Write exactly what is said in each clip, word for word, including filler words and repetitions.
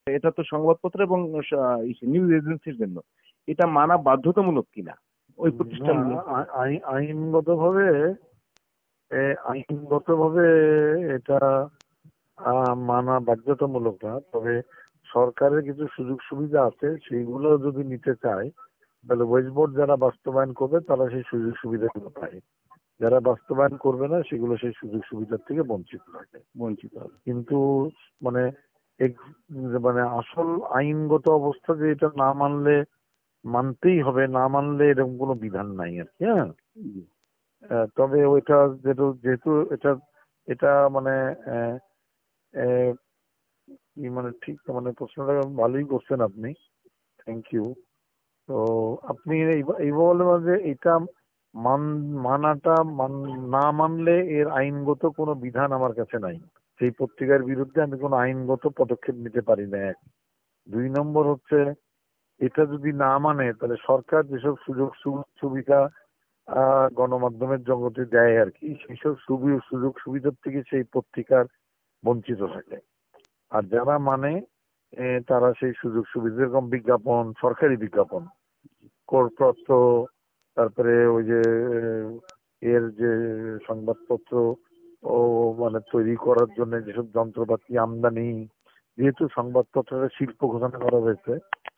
এটা তো সংবাদপত্র এবং নিউজ এজেন্সির জন্য এটা মানা বাধ্যতামূলক কিনা ওই প্রতিষ্ঠানগুলো? আইনগত ভাবে আইনগত ভাবে এটা মানা বাধ্যতামূলক না, তবে সরকারের কিছু সুযোগ সুবিধা আছে, সেইগুলো যদি নিতে চায় তাহলে ওয়েজ বোর্ড যারা বাস্তবায়ন করবে তারা সেই সুযোগ সুবিধাগুলো পায়, যারা বাস্তবায়ন করবে না সেগুলো সেই সুযোগ সুবিধার থেকে বঞ্চিত থাকে বঞ্চিত হবে। কিন্তু মানে মানে আসল আইনগত অবস্থা যে এটা না মানলে মানতেই হবে, না মানলে এরকম কোনো বিধান নাই আর কি। হ্যাঁ, তবে ওইটা যেহেতু যেহেতু এটা এটা মানে কি মানে ঠিক মানে প্রশ্নটা ভালোই করছেন আপনি, থ্যাংক ইউ। তো আপনি এই বলবেন যে এটা মান মানাটা না মানলে এর আইনগত কোনো বিধান আমার কাছে নাই, সেই পত্রিকার বিরুদ্ধে আমি কোনো আইনগত পদক্ষেপ নিতে পারি না। এক দুই নম্বর হচ্ছে এটা যদি না মানে তাহলে সরকার যেসব সুযোগ সুবিধা আহ গণমাধ্যমের জগতে দেয় আর কি, সেইসব সুযোগ সুবিধার থেকে সেই পত্রিকার বঞ্চিত থাকে। আর যারা মানে তারা সেই সুযোগ সুবিধা, যেরকম বিজ্ঞাপন, সরকারি বিজ্ঞাপন, করপত্র, তারপরে ওই যে এর যে সংবাদপত্র ও মানে তৈরি করার জন্য যেসব যন্ত্রপাতি আমদানি, যেহেতু সংবাদপত্রের শিল্প ঘোষণা করা হয়েছে,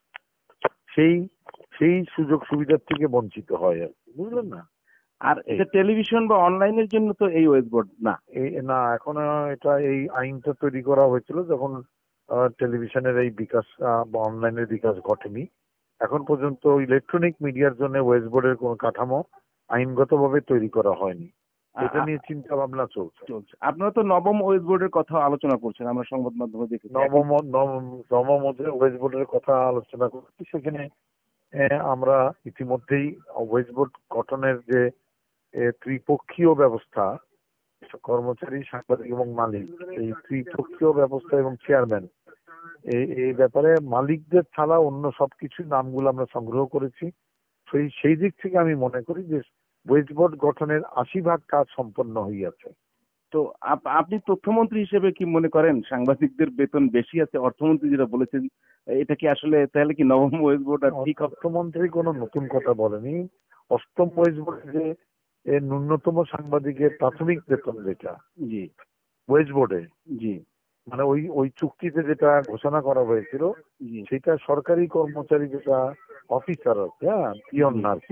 সেই সেই সুযোগ সুবিধার থেকে বঞ্চিত হয় আর বুঝলেন না। আর এটা টেলিভিশন বা অনলাইনের জন্য তো এই ওয়েব বোর্ড না, এই না এখন এটা এই আইনটা তৈরি করা হয়েছিল যখন টেলিভিশনের এই বিকাশ বা অনলাইনের বিকাশ ঘটেনি। এখন পর্যন্ত ইলেকট্রনিক মিডিয়ার জন্য ওয়েব বোর্ডের কোনো কাঠামো আইনগতভাবে তৈরি করা হয়নি, এটা নিয়ে চিন্তা ভাবনা চলছে চলছে আপনারা তো নবম ওয়েব বোর্ডের কথা আলোচনা করছেন, আমরা সংবাদ মাধ্যমে দেখি নবম নবম ওয়েব বোর্ডের কথা আলোচনা করছি। সেখানে আমরা ইতিমধ্যেই ওয়েব বোর্ড গঠনের যে ত্রিপক্ষীয় ব্যবস্থা, কর্মচারী, সাংবাদিক এবং মালিক, এই ত্রিপক্ষীয় ব্যবস্থা এবং চেয়ারম্যান, এই এই ব্যাপারে মালিকদের ছাড়া অন্য সবকিছু নামগুলো আমরা সংগ্রহ করেছি। সেই সেই দিক থেকে আমি মনে করি যে ওয়েব বোর্ড গঠনের আশি ভাগ কাজ সম্পন্ন হইয়াছে। তো আপনি তথ্যমন্ত্রী হিসেবে কি মনে করেন সাংবাদিকদের বেতন বেশি আছে? অর্থমন্ত্রী যেটা বলেছেন এটা কি আসলে তাহলে কি নবম ওয়েব বোর্ড আর ঠিক? অর্থমন্ত্রী কোনো নতুন কথা বলেনি। অষ্টম ওয়েব বোর্ডে যে এর ন্যূনতম সাংবাদিকের প্রাথমিক বেতন যেটা জি ওয়েজ বোর্ডে, জি মানে ওই ওই চুক্তিতে যেটা ঘোষণা করা হয়েছিল সেটা সরকারি কর্মচারী যেটা অফিসার আছে, হ্যাঁ পিয়ন নার্স,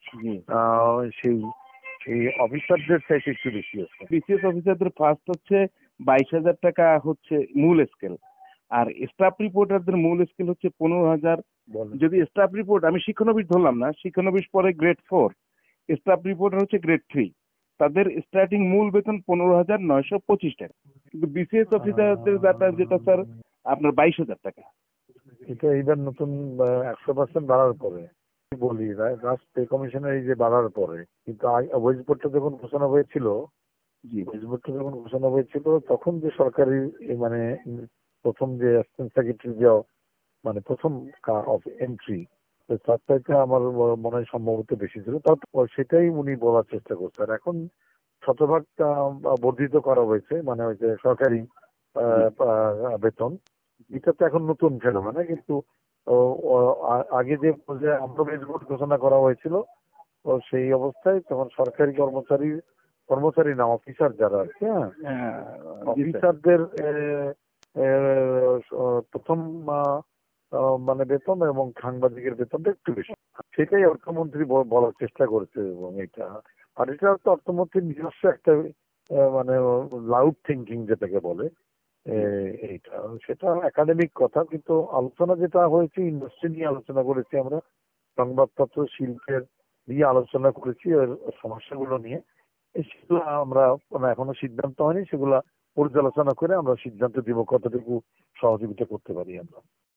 হ্যাঁ সেই সেই অফিসারদের চাইতে একটু বেশি আছে। বিসিএস অফিসারদের ফার্স্ট হচ্ছে বাইশ হাজার টাকা হচ্ছে মূল স্কেল, আর স্টাফ রিপোর্টারদের মূল স্কেল হচ্ছে পনেরো হাজার। যদি স্টাফ রিপোর্ট আমি শিক্ষানবিশ ধরলাম না, শিক্ষানবিশ পরে গ্রেড ফোর, স্টাফ রিপোর্টার হচ্ছে গ্রেড থ্রি, তাদের স্টার্টিং মূল বেতন পনেরো হাজার নয়শো পঁচিশ টাকা। কিন্তু বিসিএস অফিসারদের ডাটা যেটা স্যার আপনার বাইশ হাজার টাকা। এটা এইবার নতুন একশো পার্সেন্ট বাড়ার পরে বলি রাষ্ট্র পে কমিশনের এই যে বাড়ার পরে, কিন্তু ওয়েজ বোর্ডটা যখন ঘোষণা হয়েছিল জি ওয়েজ বোর্ডটা যখন ঘোষণা হয়েছিল তখন যে সরকারি মানে প্রথম যে অ্যাসিস্ট্যান্ট সেক্রেটারি যে মানে প্রথম এন্ট্রি তার চাইতে আমার মনে হয় সম্ভবত বেশি ছিল, তারপর সেটাই উনি বলার চেষ্টা করছে। আর এখন শতভাগ বর্ধিত করা হয়েছে, মানে ওই যে সরকারি বেতন, এটা তো এখন নতুন ফেনোমেনা। কিন্তু আগে যে আমরা ওয়েজ বোর্ড ঘোষণা করা হয়েছিল তো সেই অবস্থায় তখন সরকারি কর্মচারী কর্মচারী না অফিসার যারা আর কি, হ্যাঁ অফিসারদের প্রথম মানে বেতন এবং সাংবাদিকের বেতনটা একটু বেশি, সেটাই অর্থমন্ত্রী বলার চেষ্টা করেছে। এবং এটা আর এটা তো অর্থমন্ত্রীর নিজস্ব একটা মানে লাউড থিঙ্কিং যেটাকে বলে এইটা, সেটা একাডেমিক কথা, কিন্তু আলোচনা যেটা হয়েছে ইন্ডাস্ট্রি নিয়ে আলোচনা করেছি আমরা, সংবাদপত্র শিল্পের নিয়ে আলোচনা করেছি, এর সমস্যাগুলো নিয়ে। সেগুলো আমরা এখনো সিদ্ধান্ত হয়নি, সেগুলা পর্যালোচনা করে আমরা সিদ্ধান্ত দিব কতটুকু সহযোগিতা করতে পারি আমরা।